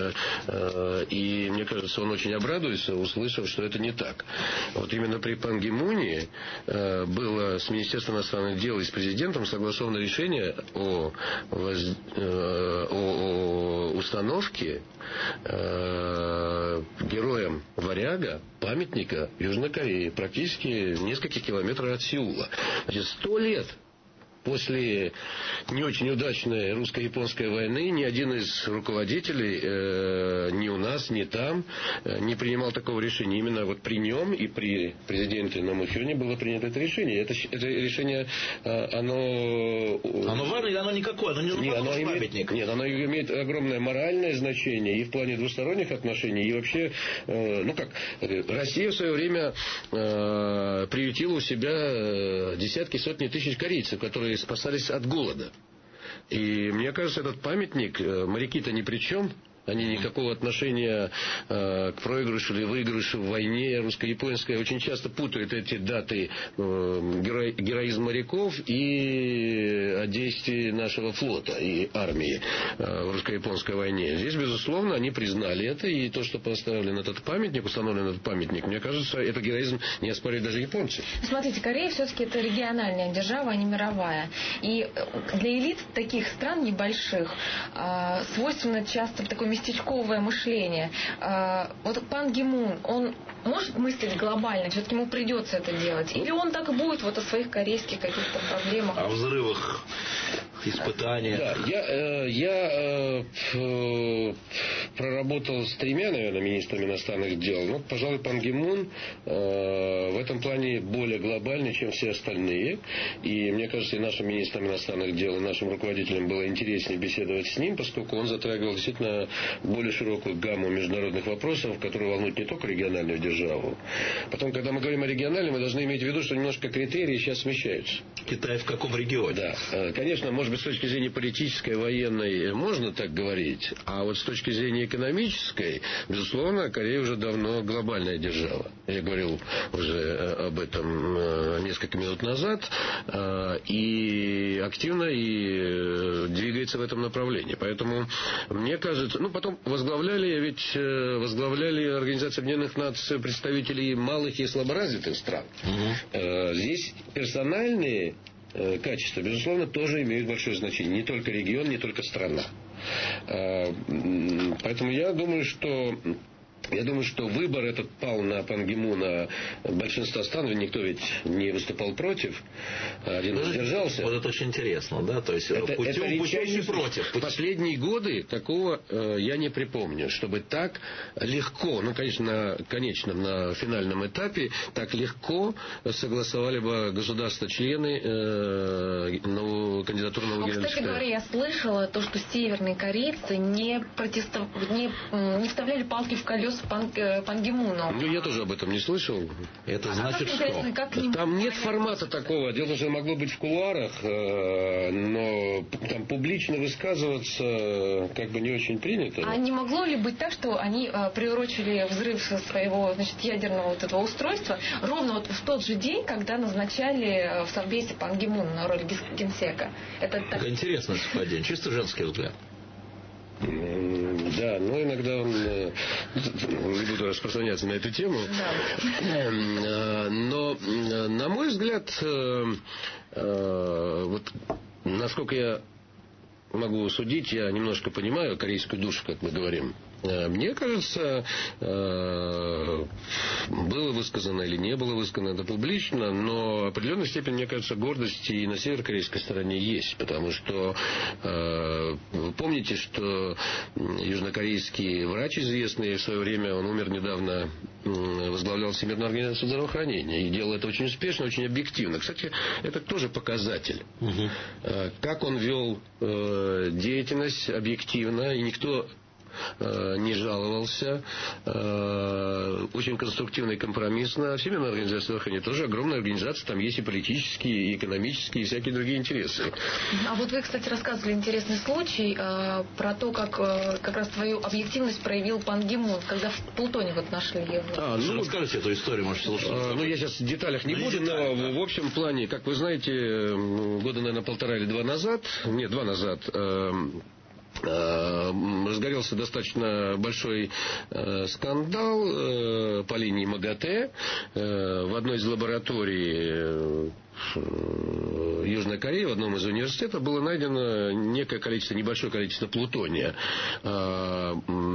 И мне кажется, он очень обрадуется, услышав, что это не так. Вот именно при Пан Ги Муне было с Министерством иностранных дел и с президентом согласовано решение о, воз... о установке героям «Варяга» памятника в Южной Корее, практически в нескольких километрах от Сеула. Значит, сто лет после не очень удачной русско-японской войны ни один из руководителей э, ни у нас, ни там э, не принимал такого решения. Именно вот при нем и при президенте Намухёне было принято это решение. Это, это решение, э, оно... Оно важно или оно никакое? Оно не нет, оно имеет, нет, оно имеет огромное моральное значение и в плане двусторонних отношений, и вообще, э, ну как, Россия в свое время э, приютила у себя десятки, сотни тысяч корейцев, которые спасались от голода. И мне кажется, этот памятник, моряки-то ни при чем, Они никакого отношения э, к проигрышу или выигрышу в войне русско-японской очень часто путают эти даты э, геро... героизма моряков и о действии нашего флота и армии э, в русско-японской войне. Здесь, безусловно, они признали это, и то, что поставлен этот памятник, установлен этот памятник, мне кажется, это героизм не оспаривают даже японцы. Смотрите, Корея все-таки это региональная держава, а не мировая. И для элит таких стран небольших э, свойственно часто такое местечковое мышление. Э, вот Пан Ги Мун, он может мыслить глобально, все-таки ему придется это делать? Или он так и будет вот о своих корейских каких-то проблемах? О взрывах, испытаниях. Да, я, э, я э, проработал с тремя, наверное, министрами иностранных дел. Ну, пожалуй, Пан Ги Мун э, в этом плане более глобальный, чем все остальные. И мне кажется, и нашим министрам иностранных дел, и нашим руководителям было интереснее беседовать с ним, поскольку он затрагивал действительно более широкую гамму международных вопросов, которые волнуют не только региональную державу. Потом, когда мы говорим о региональном, мы должны иметь в виду, что немножко критерии сейчас смещаются. Китай в каком регионе? Да. Конечно, может быть, с точки зрения политической, военной можно так говорить, а вот с точки зрения экономической, безусловно, Корея уже давно глобальная держава. Я говорил уже об этом несколько минут назад, и активно и двигается в этом направлении. Поэтому, мне кажется, ну, потом возглавляли, ведь возглавляли Организацию Объединенных Наций представителей малых и слаборазвитых стран. Угу. Здесь персональные качества, безусловно, тоже имеют большое значение. Не только регион, не только страна. Поэтому я думаю, что Я думаю, что выбор этот пал на Пан Ги Муна большинства стран, никто ведь не выступал против, один воздержался. Вот это очень интересно, да? То есть это, путем, это путем не против. В последние годы такого э, я не припомню, чтобы так легко, ну, конечно, на конечном, на финальном этапе, так легко согласовали бы государства-члены э, новую кандидатуру нового генерального секретаря. Кстати говоря, я слышала то, что северные корейцы не, протестов... не, не вставляли палки в колеса Пан, Пан Ги Муну. Ну, я тоже об этом не слышал. Это а значит, что? Как ним... Там нет формата такого. Дело в том, что могло быть в кулуарах, но там публично высказываться как бы не очень принято. А не могло ли быть так, что они приурочили взрыв своего, значит, ядерного вот этого устройства ровно вот в тот же день, когда назначали в Совбезе Пан Ги Муна на роль генсека? Это так... Интересное совпадение. Чисто женский взгляд. Да, но иногда он, не буду распространяться на эту тему, да. Но, на мой взгляд, вот, насколько я могу судить, я немножко понимаю корейскую душу, как мы говорим. Мне кажется, было высказано или не было высказано это публично, но в определенной степени, мне кажется, гордость и на северокорейской стороне есть, потому что вы помните, что южнокорейский врач известный в свое время, он умер недавно, возглавлял Всемирную организацию здравоохранения и делал это очень успешно, очень объективно. Кстати, это тоже показатель. Угу. Как он вел деятельность объективно, и никто не жаловался, очень конструктивно и компромиссно. Всемирная организация здравоохранения тоже огромная организация, там есть и политические, и экономические, и всякие другие интересы. А вот вы, кстати, рассказывали интересный случай э, про то, как э, как раз твою объективность проявил Пан Ги Мун, когда в Плутоне вот нашли его. А, ну, расскажите эту историю, может, слушать. А, ну, я сейчас в деталях не буду, но да. В общем плане, как вы знаете, года, наверное, полтора или два назад, нет, два назад, э, разгорелся достаточно большой э, скандал э, по линии МАГАТЭ. Э, в одной из лабораторий э, Южной Кореи, в одном из университетов, было найдено некое количество, небольшое количество плутония. Э,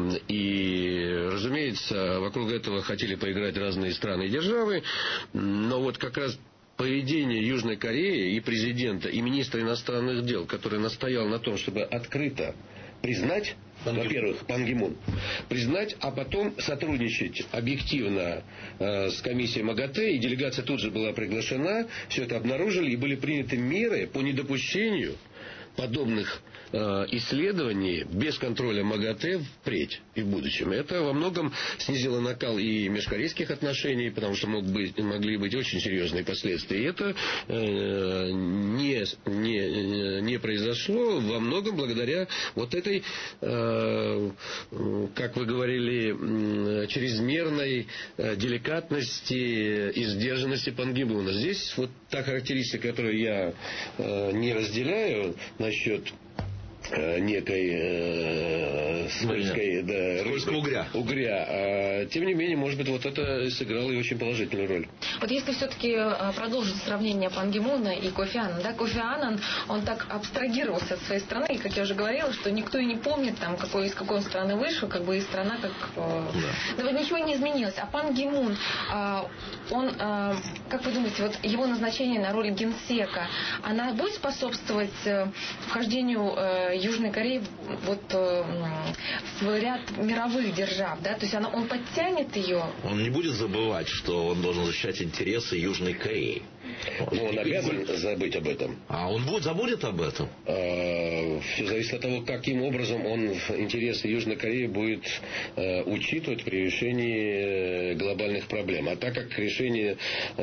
и, разумеется, вокруг этого хотели поиграть разные страны и державы. Но вот как раз поведение Южной Кореи и президента, и министра иностранных дел, который настоял на том, чтобы открыто признать, во-первых, Пан Ги Мун, признать, а потом сотрудничать объективно э, с комиссией МАГАТЭ, и делегация тут же была приглашена, все это обнаружили, и были приняты меры по недопущению подобных э, исследований без контроля МАГАТЭ впредь и в будущем. Это во многом снизило накал и межкорейских отношений, потому что мог быть, могли быть очень серьезные последствия. И это э, не, не, не произошло во многом благодаря вот этой э, как вы говорили, чрезмерной деликатности и сдержанности Пан Ги Муна. Здесь вот та характеристика, которую я не разделяю насчет некой э, скользкой, да, скользкого угря. угря. А, тем не менее, может быть, вот это сыграло и очень положительную роль. Вот если все-таки продолжить сравнение Пан Ги Муна и Кофи Аннана, да, Кофи Аннан, он так абстрагировался от своей страны, и, как я уже говорила, что никто и не помнит, там, какой, из какой он страны вышел, как бы и страна, как... Э, да. Да, ничего не изменилось. А Пан Ги Мун, э, он, э, как вы думаете, вот его назначение на роль генсека, она будет способствовать э, вхождению э, Южной Кореи вот, э, в ряд мировых держав, да? То есть она, он подтянет ее? Он не будет забывать, что он должен защищать интересы Южной Кореи. Но он обязан забыть об этом. А он будет, забудет об этом? А, все зависит от того, каким образом он интересы Южной Кореи будет а, учитывать при решении глобальных проблем. А так как решение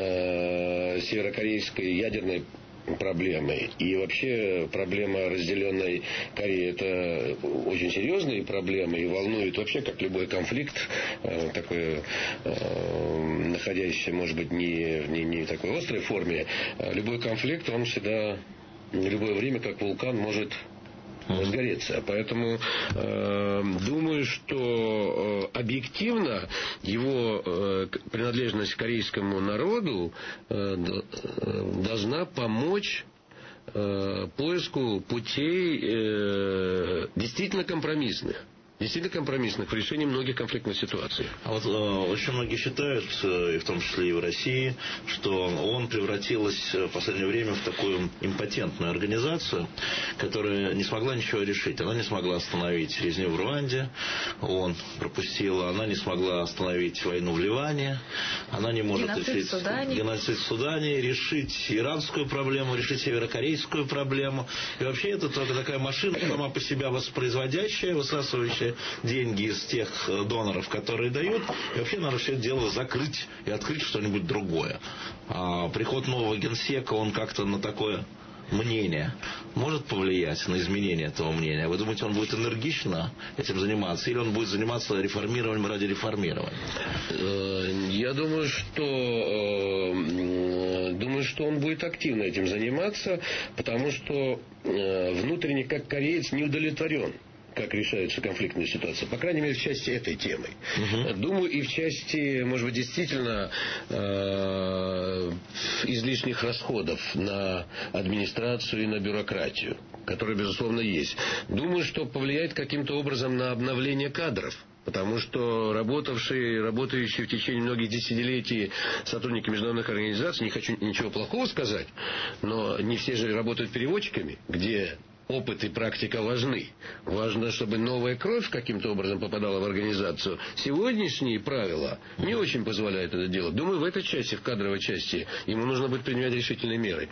а, северокорейской ядерной проблемы и вообще проблема разделенной Кореи — это очень серьезные проблемы и волнует вообще, как любой конфликт, э, такой, э, находящийся, может быть, не, не, не в такой острой форме. Любой конфликт, он всегда в любое время, как вулкан, может разгореться. Поэтому э, думаю, что э, объективно его э, принадлежность к корейскому народу э, должна помочь э, поиску путей э, действительно компромиссных. Действительно компромиссных в решении многих конфликтных ситуаций. А вот э, очень многие считают, э, и в том числе и в России, что ООН превратилась в последнее время в такую импотентную организацию, которая не смогла ничего решить. Она не смогла остановить резню в Руанде, ООН пропустила, она не смогла остановить войну в Ливане, она не может геноцид решить в Судане. геноцид в Судане, решить иранскую проблему, решить северокорейскую проблему. И вообще это только такая машина, сама по себе воспроизводящая, высасывающая деньги из тех доноров, которые дают, и вообще надо все это дело закрыть и открыть что-нибудь другое. А приход нового генсека, он как-то на такое мнение может повлиять на изменение этого мнения? Вы думаете, он будет энергично этим заниматься, или он будет заниматься реформированием ради реформирования? Я думаю, что думаю, что он будет активно этим заниматься, потому что внутренне, как кореец, не удовлетворен, как решаются конфликтные ситуации. По крайней мере, в части этой темы. Uh-huh. Думаю, и в части, может быть, действительно э, излишних расходов на администрацию и на бюрократию, которые, безусловно, есть. Думаю, что повлияет каким-то образом на обновление кадров. Потому что работавшие, работающие в течение многих десятилетий сотрудники международных организаций, не хочу ничего плохого сказать, но не все же работают переводчиками, где опыт и практика важны. Важно, чтобы новая кровь каким-то образом попадала в организацию. Сегодняшние правила не очень позволяют это делать. Думаю, в этой части, в кадровой части, ему нужно будет принимать решительные меры.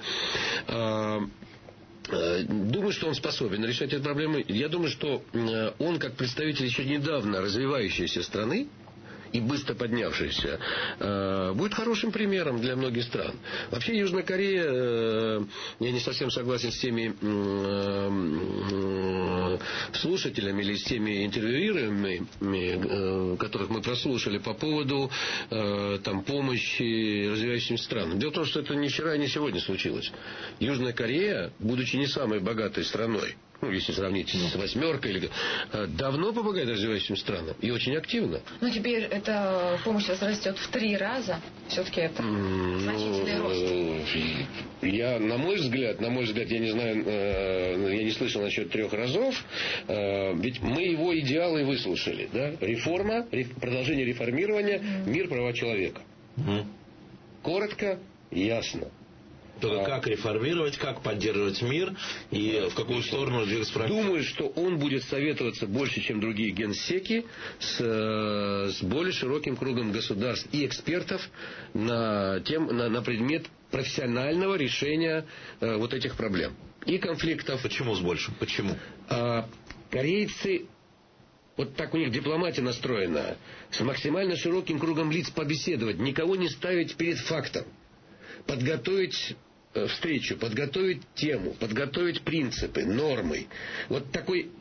Думаю, что он способен решать эти проблемы. Я думаю, что он, как представитель еще недавно развивающейся страны и быстро поднявшийся, э, будет хорошим примером для многих стран. Вообще Южная Корея, э, я не совсем согласен с теми э, э, слушателями или с теми интервьюируемыми, э, которых мы прослушали по поводу э, там, помощи развивающимся странам. Дело в том, что это не вчера и не сегодня случилось. Южная Корея, будучи не самой богатой страной, ну, если сравнить с восьмеркой, или, давно помогает развивающим странам. И очень активно. Но теперь эта помощь возрастет в три раза. Все-таки это значительный рост. Я, на мой взгляд, на мой взгляд, я не знаю, я не слышал насчет трех разов, ведь мы его идеалы выслушали. Да? Реформа, продолжение реформирования, мир, права человека. Коротко, ясно. Только как реформировать, как поддерживать мир и в какую сторону двигаться вперед. Думаю, что он будет советоваться больше, чем другие генсеки, с, с более широким кругом государств и экспертов на, тем, на, на предмет профессионального решения э, вот этих проблем и конфликтов. Почему с большим? Почему? А, корейцы, вот так у них дипломатия настроена, с максимально широким кругом лиц побеседовать, никого не ставить перед фактом, подготовить встречу, подготовить тему, подготовить принципы, нормы. Вот такой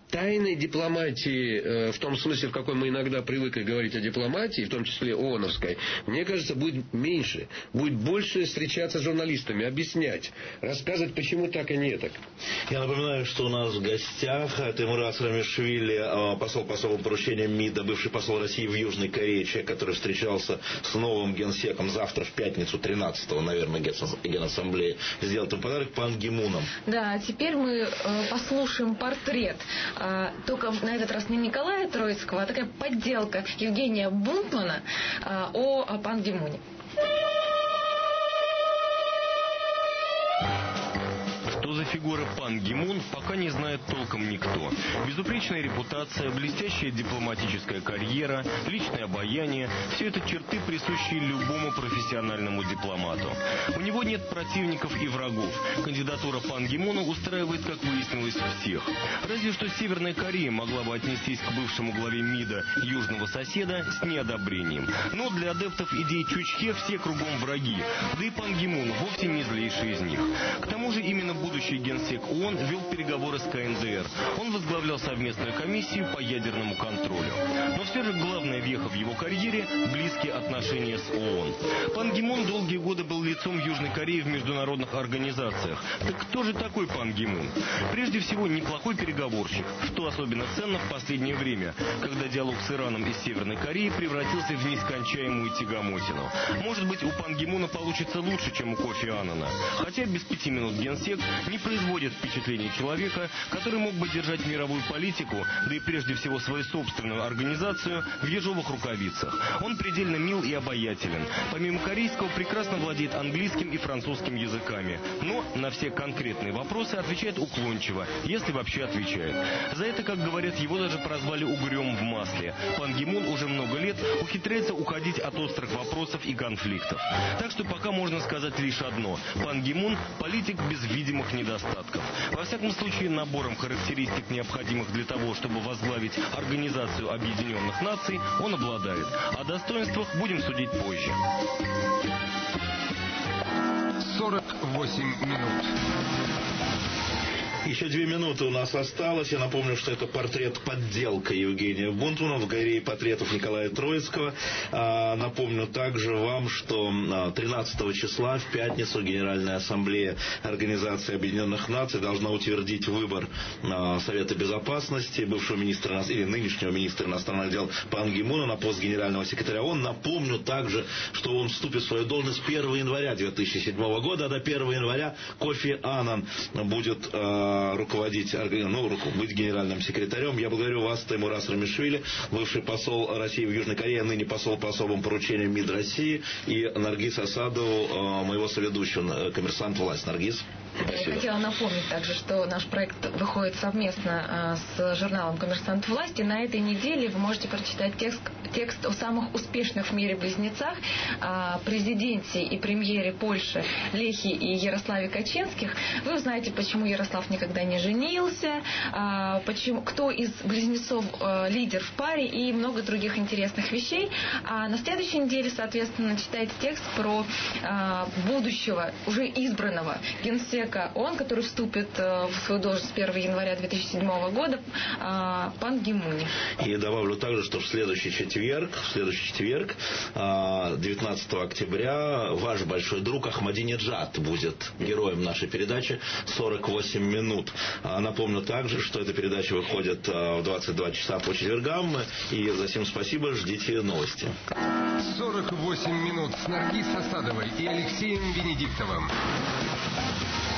тайной дипломатии, в том смысле, в какой мы иногда привыкли говорить о дипломатии, в том числе ООНовской, мне кажется, будет меньше. Будет больше встречаться с журналистами, объяснять, рассказывать, почему так и не так. Я напоминаю, что у нас в гостях Теймур Асрамишвили, посол по особым поручениям МИДа, бывший посол России в Южной Корее, человек, который встречался с новым генсеком завтра, в пятницу, тринадцатого, наверное, Генассамблеи, сделать им подарок Пан Ги Муном. Да, а теперь мы э, послушаем портрет. Только на этот раз не Николая Троицкого, а такая подделка Евгения Бунтмана о Пан Ги Муне. Что за фигура Пан Ги Мун, пока не знает толком никто. Безупречная репутация, блестящая дипломатическая карьера, личное обаяние – все это черты, присущие любому профессиональному дипломату. У него нет противников и врагов. Кандидатура Пан Ги Муна устраивает, как выяснилось, всех. Разве что Северная Корея могла бы отнестись к бывшему главе МИДа южного соседа с неодобрением. Но для адептов идей Чучхе все кругом враги. Да и Пан Ги Мун вовсе не злейший из них. К тому же именно будущий генсек ООН вел переговоры с ка эн дэ эр. Он возглавлял совместную комиссию по ядерному контролю. Но все же главная веха в его карьере – близкие отношения с ООН. Пан Ги Мун долгие годы был лицом Южной Кореи в международных организациях. Так кто же такой Пан Ги Мун? Прежде всего, неплохой переговорщик, что особенно ценно в последнее время, когда диалог с Ираном и Северной Кореей превратился в нескончаемую тягомотину. Может быть, у Пан Ги Муна получится лучше, чем у Кофи Аннана. Хотя без пяти минут генсек не производит впечатление человека, который мог бы держать мировую политику, да и прежде всего свою собственную организацию, в ежовых рукавицах. Он предельно мил и обаятелен. Помимо корейского, прекрасно владеет английским и французским языками. Но на все конкретные вопросы отвечает уклончиво, если вообще отвечает. За это, как говорят, его даже прозвали угрём в масле. Пан Ги Мун уже много лет ухитряется уходить от острых вопросов и конфликтов. Так что пока можно сказать лишь одно. Пан Ги Мун – политик без видимых недостатков. Во всяком случае, набором характеристик, необходимых для того, чтобы возглавить Организацию Объединенных Наций, он обладает. О достоинствах будем судить позже. сорок восемь минут. Еще две минуты у нас осталось. Я напомню, что это портрет-подделка Евгения Бунтмана в галерее портретов Николая Троицкого. А, напомню также вам, что тринадцатого числа в пятницу Генеральная Ассамблея Организации Объединенных Наций должна утвердить выбор а, Совета Безопасности бывшего министра или нынешнего министра иностранных дел Пан Ги Муна на пост генерального секретаря ООН. Напомню также, что он вступит в свою должность первого января две тысячи седьмого года, а до первого января Кофи Аннан будет а, руководить, ну, быть генеральным секретарем. Я благодарю вас, Теймур Асрамишвили, бывший посол России в Южной Корее, ныне посол по особым поручениям МИД России, и Наргиз Асадову, моего соведущего, «Коммерсант. Власть». Наргиз. Спасибо. Я хотела напомнить также, что наш проект выходит совместно с журналом «Коммерсант. Власть». И на этой неделе вы можете прочитать текст, текст о самых успешных в мире близнецах, президенте и премьере Польши Лехе и Ярославе Качинских. Вы узнаете, почему Ярослав никогда не женился, почему, кто из близнецов лидер в паре и много других интересных вещей. А на следующей неделе, соответственно, читайте текст про будущего, уже избранного генсека ООН, который вступит в свою должность с первого января две тысячи седьмого года, Пан Ги Муне. И добавлю также, что в следующий четверг, в следующий четверг, девятнадцатого октября, ваш большой друг Ахмадинеджад будет героем нашей передачи «сорок восемь минут». Напомню также, что эта передача выходит в двадцать два часа по четвергам. И за всем спасибо, ждите новости. сорок восемь минут с Наргиз Асадовой и Алексеем Венедиктовым.